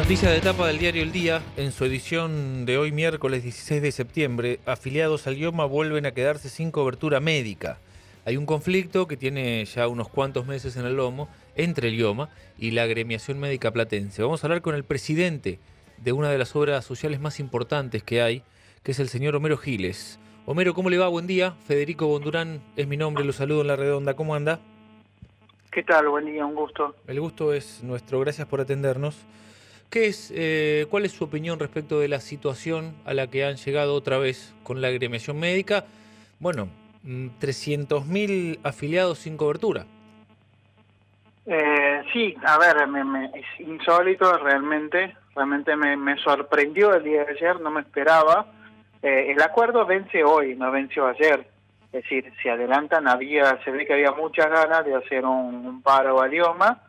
Noticia de etapa del diario El Día, en su edición de hoy miércoles 16 de septiembre, afiliados al IOMA vuelven a quedarse sin cobertura médica. Hay un conflicto que tiene ya unos cuantos meses en el lomo entre el IOMA y la agremiación médica platense. Vamos a hablar con el presidente de una de las obras sociales más importantes que hay, que es el señor Homero Giles. Homero, ¿cómo le va? Buen día. Federico Bondurán es mi nombre, lo saludo en La Redonda. ¿Cómo anda? ¿Qué tal? Buen día, un gusto. El gusto es nuestro, gracias por atendernos. ¿Cuál es su opinión respecto de la situación a la que han llegado otra vez con la agremiación médica? Bueno, 300.000 afiliados sin cobertura. Sí, a ver, es insólito realmente me sorprendió el día de ayer, no me esperaba. El acuerdo vence hoy, no venció ayer. Es decir, se adelantan, se ve que había muchas ganas de hacer un paro al IOMA.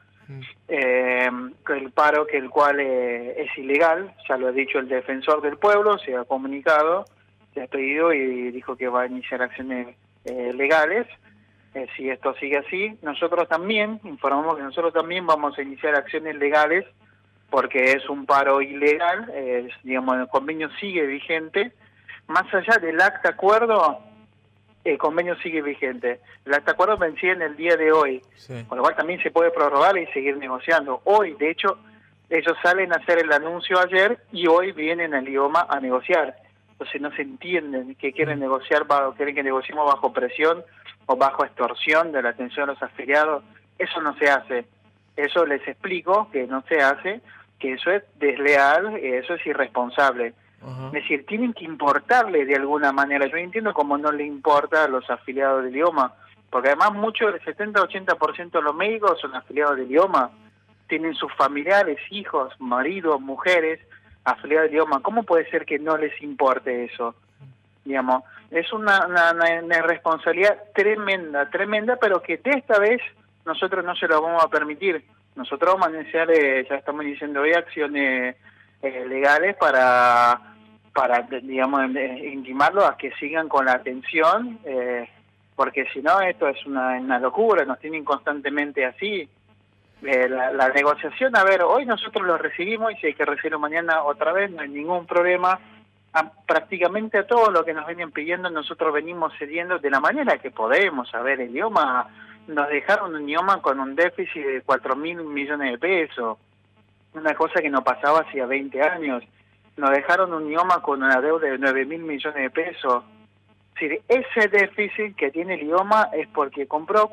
El paro el cual es ilegal, ya lo ha dicho el defensor del pueblo, se ha comunicado, se ha pedido y dijo que va a iniciar acciones legales. Si esto sigue así, nosotros también informamos que nosotros también vamos a iniciar acciones legales porque es un paro ilegal, digamos, el convenio sigue vigente. Más allá del acta acuerdo, el convenio sigue vigente. El acta acuerdo vencía en el día de hoy, sí, con lo cual también se puede prorrogar y seguir negociando. Hoy, de hecho, ellos salen a hacer el anuncio ayer y hoy vienen al IOMA a negociar. Entonces no se entienden que quieren negociar, quieren que negociemos bajo presión o bajo extorsión de la atención a los afiliados. Eso no se hace. Eso les explico que no se hace, que eso es desleal, eso es irresponsable. Es decir, tienen que importarle de alguna manera. Yo entiendo cómo no le importa a los afiliados del IOMA, porque además muchos, el 70-80% de los médicos son afiliados del IOMA, tienen sus familiares, hijos, maridos, mujeres, afiliados del IOMA. ¿Cómo puede ser que no les importe eso? Digamos, es una irresponsabilidad tremenda, pero que de esta vez nosotros no se lo vamos a permitir. Nosotros vamos a iniciar, ya estamos iniciando hoy acciones legales para digamos, intimarlos a que sigan con la atención, porque si no, esto es una locura, nos tienen constantemente así. La negociación, a ver, hoy nosotros lo recibimos y si hay que recibirlo mañana otra vez, no hay ningún problema. Prácticamente a todo lo que nos venían pidiendo, nosotros venimos cediendo de la manera que podemos. A ver, el IOMA, nos dejaron un IOMA con un déficit de 4.000 millones de pesos, una cosa que no pasaba hacía 20 años. Nos dejaron un IOMA con una deuda de 9.000 millones de pesos. Es decir, ese déficit que tiene el IOMA es porque compró,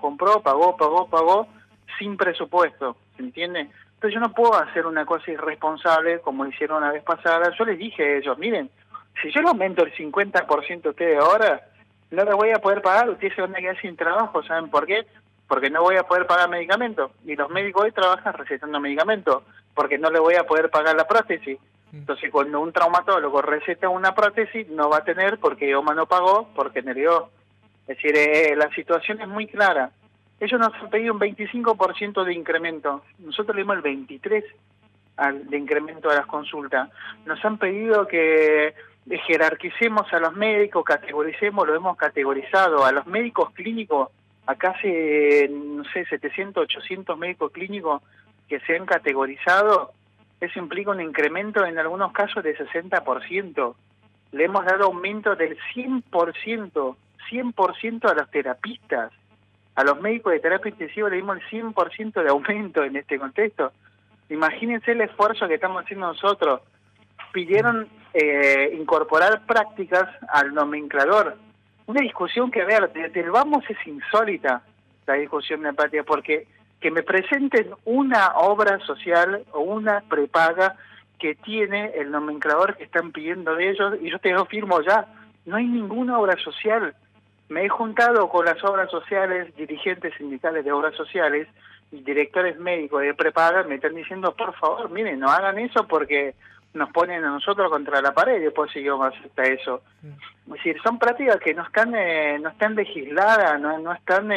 pagó, sin presupuesto, ¿se entiende? Entonces yo no puedo hacer una cosa irresponsable como hicieron una vez pasada. Yo les dije a ellos, miren, si yo le aumento el 50% a ustedes ahora, no les voy a poder pagar, ustedes se van a quedar sin trabajo, ¿saben por qué? Porque no voy a poder pagar medicamentos, y los médicos hoy trabajan recetando medicamentos, porque no le voy a poder pagar la prótesis. Entonces cuando un traumatólogo receta una prótesis, no va a tener porque IOMA no pagó, porque negó. Es decir, la situación es muy clara. Ellos nos han pedido un 25% de incremento, nosotros le dimos el 23% de incremento a las consultas. Nos han pedido que jerarquicemos a los médicos, categoricemos, lo hemos categorizado. A los médicos clínicos, acá hace, no sé, 700, 800 médicos clínicos que se han categorizado. Eso implica un incremento en algunos casos de 60%. Le hemos dado aumento del 100% a los terapistas. A los médicos de terapia intensiva le dimos el 100% de aumento en este contexto. Imagínense el esfuerzo que estamos haciendo nosotros. Pidieron incorporar prácticas al nomenclador. Una discusión que, a ver, desde el vamos es insólita, la discusión de empatía, porque que me presenten una obra social o una prepaga que tiene el nomenclador que están pidiendo de ellos, y yo te lo firmo ya, no hay ninguna obra social. Me he juntado con las obras sociales, dirigentes sindicales de obras sociales y directores médicos de prepaga, me están diciendo, por favor, miren, no hagan eso porque nos ponen a nosotros contra la pared y después seguimos acepta eso. Es decir, son prácticas que no están legisladas, no están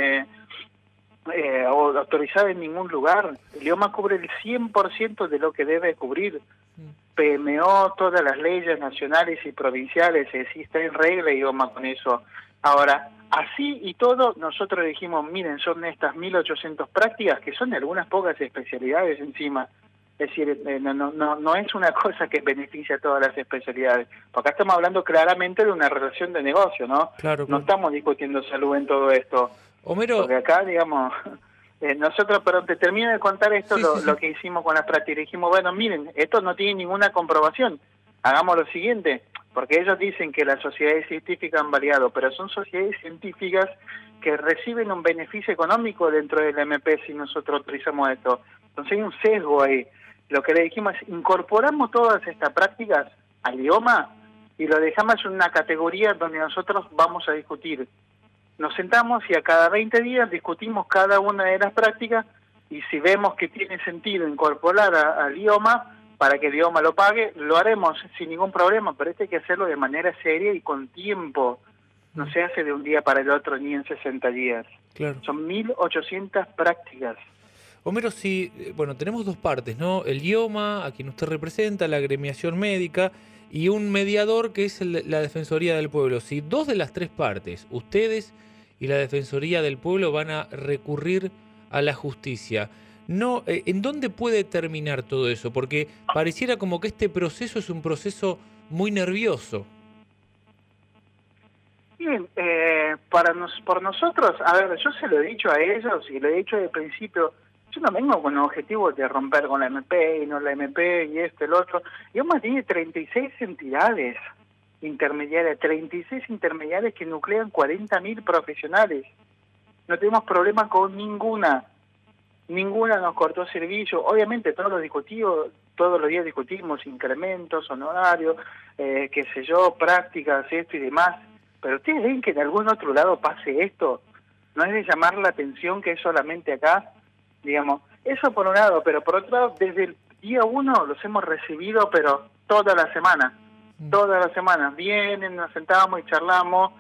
autorizada en ningún lugar. El IOMA cubre el 100% de lo que debe cubrir. PMO, todas las leyes nacionales y provinciales, sí está en regla IOMA con eso. Ahora, así y todo, nosotros dijimos, miren, son estas 1.800 prácticas, que son de algunas pocas especialidades encima. Es decir, no es una cosa que beneficia a todas las especialidades, porque acá estamos hablando claramente de una relación de negocio, ¿no? Claro, No claro. estamos discutiendo salud en todo esto, Homero, porque acá, digamos, nosotros, pero te termino de contar esto, sí, sí, lo sí. que hicimos con las prácticas. Dijimos, bueno, miren, esto no tiene ninguna comprobación, hagamos lo siguiente, porque ellos dicen que las sociedades científicas han variado, pero son sociedades científicas que reciben un beneficio económico dentro del MP si nosotros utilizamos esto. Entonces hay un sesgo ahí. Lo que le dijimos es, incorporamos todas estas prácticas al idioma y lo dejamos en una categoría donde nosotros vamos a discutir. Nos sentamos y a cada 20 días discutimos cada una de las prácticas y si vemos que tiene sentido incorporar al idioma para que el idioma lo pague, lo haremos sin ningún problema, pero esto hay que hacerlo de manera seria y con tiempo. No se hace de un día para el otro ni en 60 días. Claro. Son 1.800 prácticas. Homero, sí, bueno, tenemos dos partes, ¿no? El IOMA, a quien usted representa, la agremiación médica, y un mediador que es la Defensoría del Pueblo. Si dos de las tres partes, ustedes y la Defensoría del Pueblo, van a recurrir a la justicia, no, ¿en dónde puede terminar todo eso? Porque pareciera como que este proceso es un proceso muy nervioso. Bien, por nosotros, a ver, yo se lo he dicho a ellos y lo he dicho desde el principio. Yo no vengo con el objetivo de romper con la MP y no la MP y esto, el otro. IOMA tiene 36 entidades intermediarias, 36 intermediarias que nuclean 40.000 profesionales. No tenemos problema con ninguna. Ninguna nos cortó servicio. Obviamente todos los días discutimos incrementos, honorarios, qué sé yo, prácticas, esto y demás. Pero ustedes ven que en algún otro lado pase esto. No es de llamar la atención que es solamente acá. Digamos, eso por un lado, pero por otro lado, desde el día 1 los hemos recibido, pero toda la semana, vienen, nos sentamos y charlamos.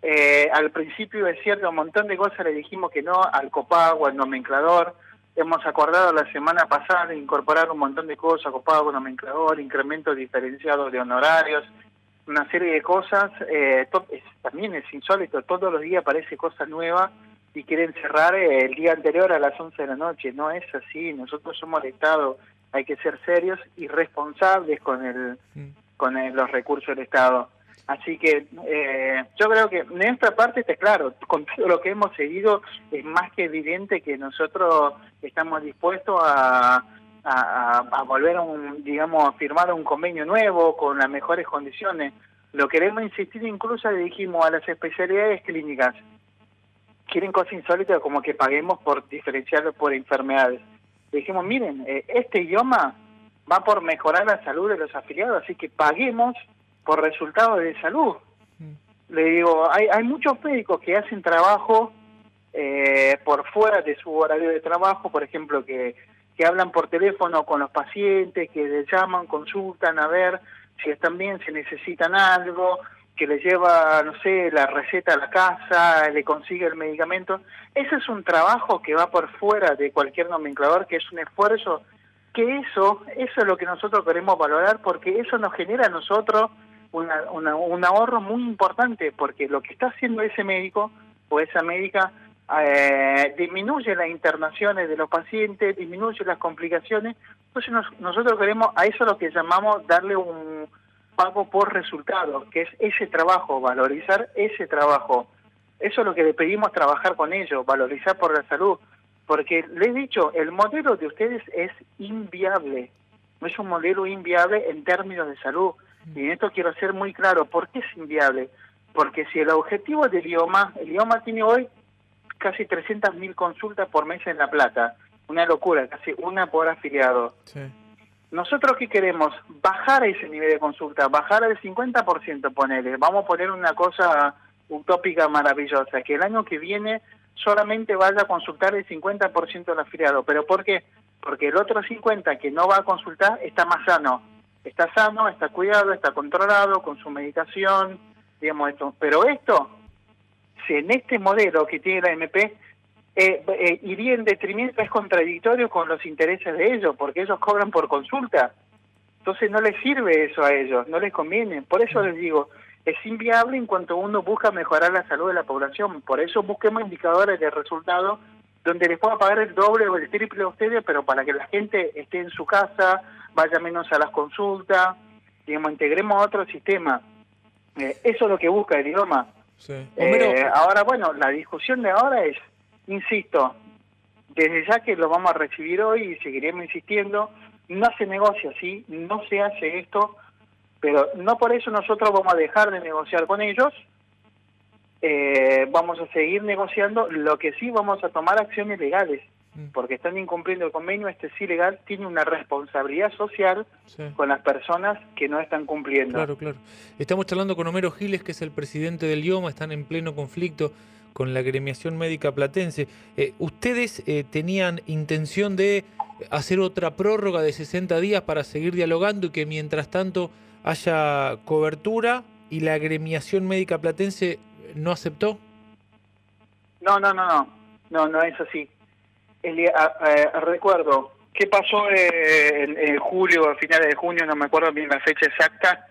Al principio es cierto, un montón de cosas le dijimos que no, al copago, al nomenclador. Hemos acordado la semana pasada de incorporar un montón de cosas, copago, nomenclador, incrementos diferenciados de honorarios, una serie de cosas. También es insólito, todos los días aparece cosas nuevas y quieren cerrar el día anterior a las 11 de la noche. No es así, nosotros somos el Estado, hay que ser serios y responsables con los recursos del Estado. Así que yo creo que en esta parte está claro, con todo lo que hemos seguido es más que evidente que nosotros estamos dispuestos a volver a firmar un convenio nuevo con las mejores condiciones. Lo queremos insistir, incluso le dijimos a las especialidades clínicas, quieren cosas insólitas como que paguemos por diferenciar por enfermedades. Le dijimos, miren, este idioma va por mejorar la salud de los afiliados, así que paguemos por resultados de salud. Le digo, hay muchos médicos que hacen trabajo por fuera de su horario de trabajo, por ejemplo, que hablan por teléfono con los pacientes, que les llaman, consultan a ver si están bien, si necesitan algo, que le lleva, no sé, la receta a la casa, le consigue el medicamento. Ese es un trabajo que va por fuera de cualquier nomenclador, que es un esfuerzo, que eso es lo que nosotros queremos valorar, porque eso nos genera a nosotros un ahorro muy importante, porque lo que está haciendo ese médico o esa médica disminuye las internaciones de los pacientes, disminuye las complicaciones. Entonces nosotros queremos, a eso lo que llamamos darle un pago por resultado, que es ese trabajo, valorizar ese trabajo. Eso es lo que le pedimos, trabajar con ellos, valorizar por la salud, porque le he dicho, el modelo de ustedes es inviable, no es un modelo inviable en términos de salud, y en esto quiero ser muy claro, ¿por qué es inviable? Porque si el objetivo del IOMA, el IOMA tiene hoy casi 300.000 consultas por mes en La Plata, una locura, casi una por afiliado. Sí. Nosotros ¿qué queremos? Bajar ese nivel de consulta, bajar al 50%, ponele. Vamos a poner una cosa utópica maravillosa, que el año que viene solamente vaya a consultar el 50% del afiliado. ¿Pero por qué? Porque el otro 50% que no va a consultar está más sano. Está sano, está cuidado, está controlado con su medicación, digamos esto. Pero esto, si en este modelo que tiene la MP, iría en detrimento, es contradictorio con los intereses de ellos, porque ellos cobran por consulta. Entonces no les sirve eso a ellos, no les conviene. Por eso les digo, es inviable en cuanto uno busca mejorar la salud de la población. Por eso busquemos indicadores de resultados donde les pueda pagar el doble o el triple a ustedes, pero para que la gente esté en su casa, vaya menos a las consultas, digamos, integremos otro sistema. Eso es lo que busca el idioma. Sí. Homero, Ahora, bueno, la discusión de ahora es, insisto, desde ya que lo vamos a recibir hoy y seguiremos insistiendo, no se negocia así, no se hace esto, pero no por eso nosotros vamos a dejar de negociar con ellos, vamos a seguir negociando, lo que sí vamos a tomar acciones legales, porque están incumpliendo el convenio, sí legal, tiene una responsabilidad social con las personas que no están cumpliendo. Claro, claro. Estamos charlando con Homero Giles, que es el presidente del IOMA, están en pleno conflicto con la gremiación médica platense. ¿Ustedes tenían intención de hacer otra prórroga de 60 días para seguir dialogando y que mientras tanto haya cobertura y la gremiación médica platense no aceptó? No es así. Recuerdo qué pasó en julio, a finales de junio, no me acuerdo bien la fecha exacta.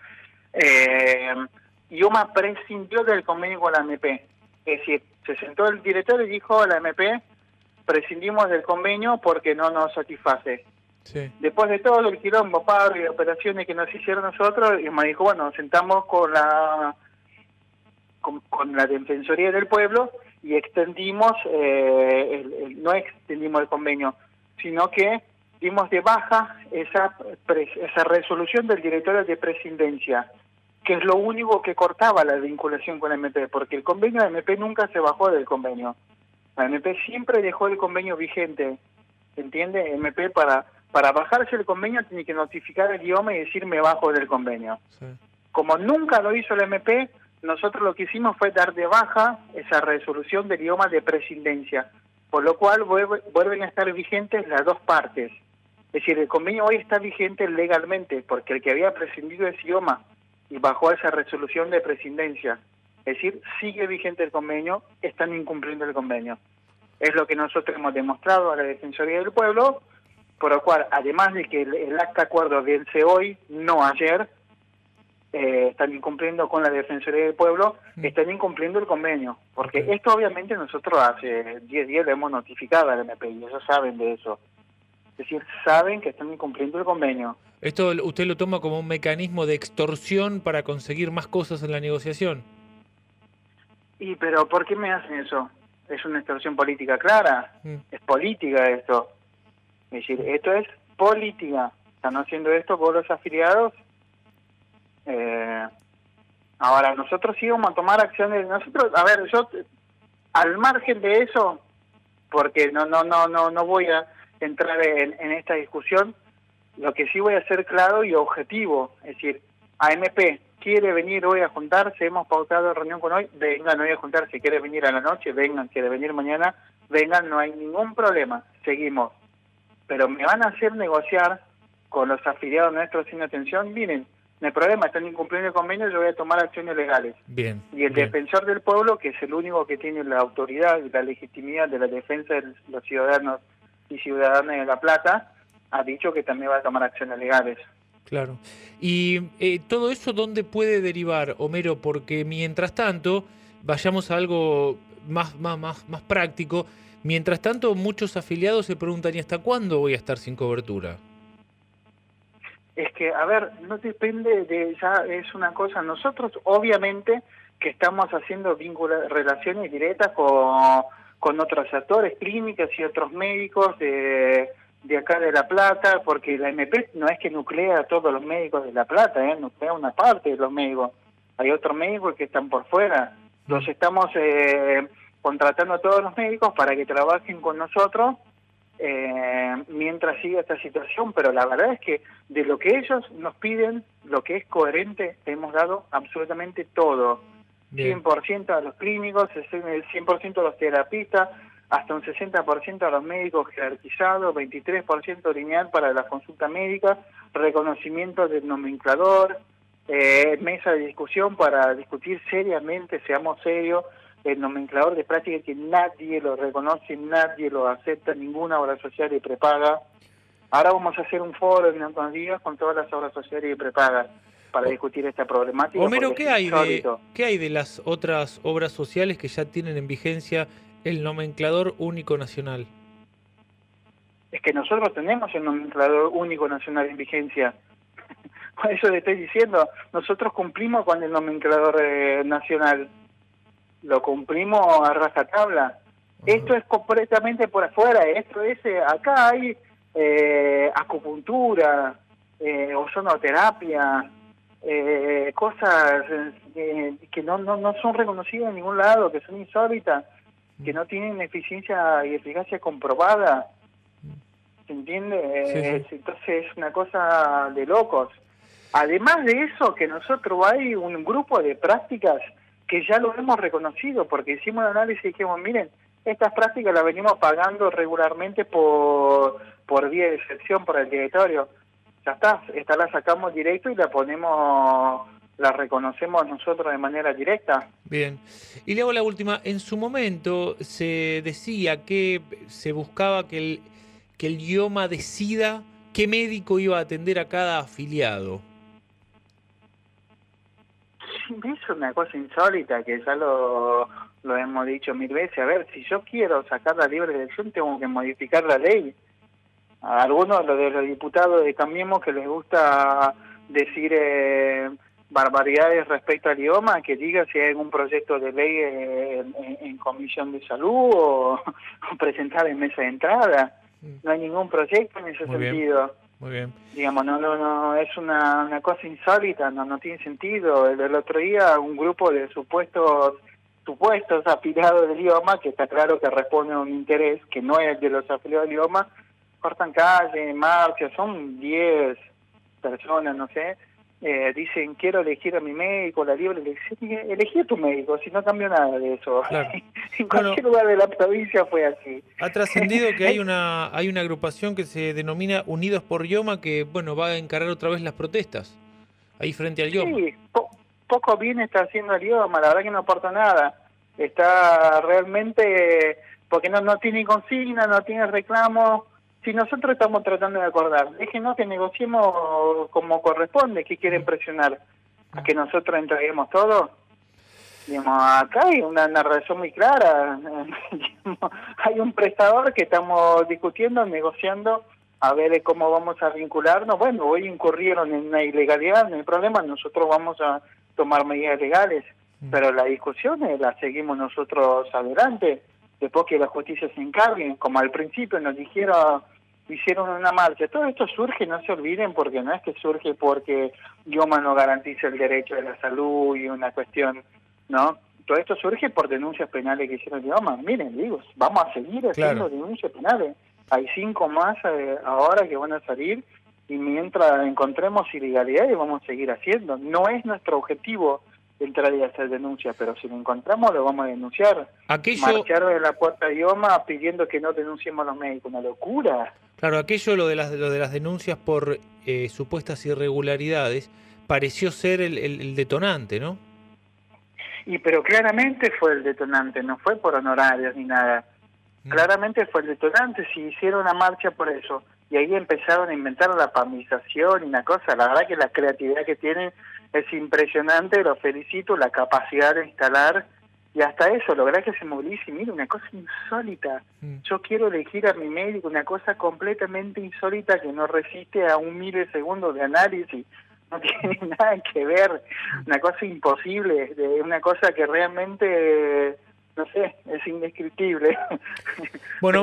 IOMA prescindió del convenio con la AMP. Es decir, se sentó el director y dijo a la AMP, prescindimos del convenio porque no nos satisface. Sí. Después de todo el quilombo, paro y operaciones que nos hicieron nosotros, IOMA dijo, bueno, nos sentamos con la Defensoría del Pueblo y extendimos, no extendimos el convenio, sino que dimos de baja esa resolución del directorio de prescindencia, que es lo único que cortaba la vinculación con la MP, porque el convenio de MP nunca se bajó del convenio. La MP siempre dejó el convenio vigente, ¿entiende? MP para bajarse el convenio tiene que notificar el idioma y decir me bajo del convenio. Sí. Como nunca lo hizo la MP, nosotros lo que hicimos fue dar de baja esa resolución del idioma de prescindencia, por lo cual vuelven a estar vigentes las dos partes. Es decir, el convenio hoy está vigente legalmente, porque el que había prescindido es idioma y bajó esa resolución de prescindencia. Es decir, sigue vigente el convenio, están incumpliendo el convenio. Es lo que nosotros hemos demostrado a la Defensoría del Pueblo, por lo cual, además de que el acta acuerdo vence hoy, no ayer, están incumpliendo con la Defensoría del Pueblo, están incumpliendo el convenio, porque esto obviamente nosotros hace 10 días le hemos notificado a la MP y ellos saben de eso. Es decir, saben que están incumpliendo el convenio. ¿Esto usted lo toma como un mecanismo de extorsión para conseguir más cosas en la negociación? Pero ¿por qué me hacen eso? ¿Es una extorsión política clara? Es política esto. Es decir, esto es política. Están haciendo esto por los afiliados. Ahora, nosotros sí vamos a tomar acciones. Nosotros, a ver, yo al margen de eso, porque no voy a entrar en esta discusión, lo que sí voy a ser claro y objetivo, es decir, AMP quiere venir hoy a juntarse, hemos pautado reunión con hoy, vengan hoy a juntarse, quiere venir a la noche, vengan, quiere venir mañana, vengan, no hay ningún problema, seguimos. Pero me van a hacer negociar con los afiliados nuestros sin atención, miren, no hay problema, están incumpliendo el convenio, yo voy a tomar acciones legales. Bien. Y el defensor del pueblo, que es el único que tiene la autoridad y la legitimidad de la defensa de los ciudadanos y ciudadanas de La Plata, ha dicho que también va a tomar acciones legales. Claro. ¿Y todo eso dónde puede derivar, Homero? Porque mientras tanto, vayamos a algo más práctico, mientras tanto muchos afiliados se preguntan, ¿y hasta cuándo voy a estar sin cobertura? Es que, a ver, no depende de, ya es una cosa, nosotros obviamente que estamos haciendo relaciones directas con otros actores, clínicas y otros médicos de acá de La Plata, porque la MP no es que nuclea a todos los médicos de La Plata, nuclea una parte de los médicos. Hay otros médicos que están por fuera. Los estamos contratando a todos los médicos para que trabajen con nosotros mientras siga esta situación, pero la verdad es que de lo que ellos nos piden, lo que es coherente, hemos dado absolutamente todo. Bien. 100% a los clínicos, el 100% a los terapistas, hasta un 60% a los médicos jerarquizados, 23% lineal para la consulta médica, reconocimiento del nomenclador, mesa de discusión para discutir seriamente, seamos serios, el nomenclador de práctica que nadie lo reconoce, nadie lo acepta, ninguna obra social y prepaga. Ahora vamos a hacer un foro en unos días con todas las obras sociales y prepagas para discutir esta problemática. Homero, ¿qué hay de las otras obras sociales que ya tienen en vigencia El nomenclador único nacional. Es que nosotros tenemos el nomenclador único nacional en vigencia. Por eso le estoy diciendo, nosotros cumplimos con el nomenclador nacional. Lo cumplimos a rajatabla. Esto es completamente por afuera. Esto es, acá hay acupuntura, ozonoterapia, cosas que no son reconocidas en ningún lado, que son insólitas, que no tienen eficiencia y eficacia comprobada. ¿Se entiende? Sí. Entonces es una cosa de locos. Además de eso, que nosotros hay un grupo de prácticas que ya lo hemos reconocido, porque hicimos un análisis y dijimos, miren, estas prácticas las venimos pagando regularmente por vía de excepción por el directorio. Ya está, esta la sacamos directo y la ponemos, la reconocemos nosotros de manera directa. Bien. Y le hago la última. En su momento se decía que se buscaba que el IOMA decida qué médico iba a atender a cada afiliado. Es una cosa insólita que ya lo hemos dicho 1000 veces. A ver, si yo quiero sacar la libre elección, tengo que modificar la ley. A algunos de los diputados de Cambiemos que les gusta decir barbaridades respecto al idioma, que diga si hay algún proyecto de ley en Comisión de Salud o presentar en mesa de entrada. No hay ningún proyecto en ese sentido. Muy bien. Digamos, no, es una cosa insólita, no tiene sentido. El otro día un grupo de supuestos afiliados del IOMA, que está claro que responde a un interés que no es de los afiliados del IOMA, cortan calle, marcha, son 10 personas, no sé, dicen quiero elegir a mi médico, la libre elección. Elegí a tu médico, si no cambió nada de eso. Claro. En cualquier lugar de la provincia fue así. Ha trascendido que hay una agrupación que se denomina Unidos por IOMA que, bueno, va a encarar otra vez las protestas ahí frente al IOMA. Sí, poco bien está haciendo el IOMA, la verdad que no aporta nada. Está realmente, porque no tiene consigna, no tiene reclamo. Si nosotros estamos tratando de acordar, déjenos que negociemos como corresponde. ¿Qué quieren presionar? ¿A que nosotros entreguemos todo? Digamos, acá hay una narración muy clara. Hay un prestador que estamos discutiendo, negociando, a ver cómo vamos a vincularnos. Bueno, hoy incurrieron en una ilegalidad, no hay problema, nosotros vamos a tomar medidas legales, pero la discusión la seguimos nosotros adelante, después que la justicia se encargue. Como al principio nos dijeron, hicieron una marcha. Todo esto surge, no se olviden, porque no es que surge porque IOMA no garantiza el derecho de la salud y una cuestión, ¿no? Todo esto surge por denuncias penales que hicieron IOMA. Miren, digo, vamos a seguir haciendo denuncias penales. Hay 5 más ahora que van a salir, y mientras encontremos ilegalidades vamos a seguir haciendo. No es nuestro objetivo entrar y hacer denuncias, pero si lo encontramos lo vamos a denunciar. Marchar de la puerta de IOMA pidiendo que no denunciemos a los médicos, una locura. Claro, aquello, lo de las denuncias por supuestas irregularidades, pareció ser el detonante, ¿no? Pero claramente fue el detonante, no fue por honorarios ni nada. Claramente fue el detonante, si hicieron una marcha por eso. Y ahí empezaron a inventar la pamización y una cosa. La verdad que la creatividad que tienen es impresionante, los felicito, la capacidad de instalar y hasta eso, lograr que se movilice. Y mira, una cosa insólita. Yo quiero elegir a mi médico, una cosa completamente insólita que no resiste a un milisegundo de análisis. No tiene nada que ver, una cosa imposible, una cosa que realmente, no sé, es indescriptible. Bueno,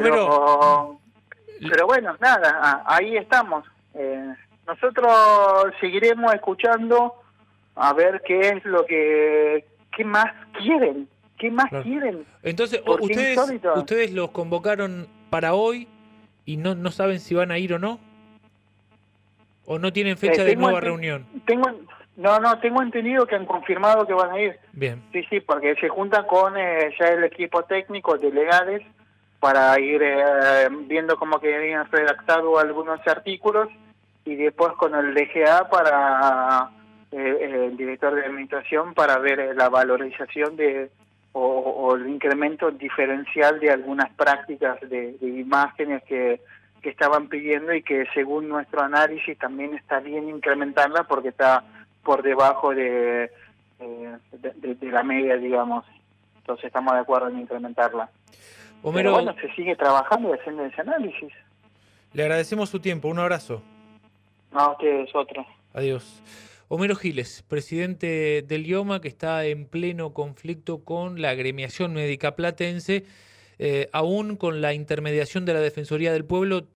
pero bueno, nada, ahí estamos. Nosotros seguiremos escuchando a ver qué es lo qué más quieren, quieren. Entonces, ustedes los convocaron para hoy y no saben si van a ir o no. ¿O no tienen fecha de nueva reunión? Tengo entendido que han confirmado que van a ir. Bien. Sí, porque se juntan con ya el equipo técnico de legales para ir viendo cómo quedarían redactados algunos artículos, y después con el DGA para el director de administración para ver la valorización o el incremento diferencial de algunas prácticas de imágenes que estaban pidiendo, y que según nuestro análisis también está bien incrementarla porque está por debajo de la media, digamos. Entonces estamos de acuerdo en incrementarla. Pero Homero, bueno, se sigue trabajando y haciendo ese análisis. le agradecemos su tiempo. Un abrazo. No, ustedes otro. Adiós. Homero Giles, presidente del IOMA, que está en pleno conflicto con la agremiación médica platense, aún con la intermediación de la Defensoría del Pueblo.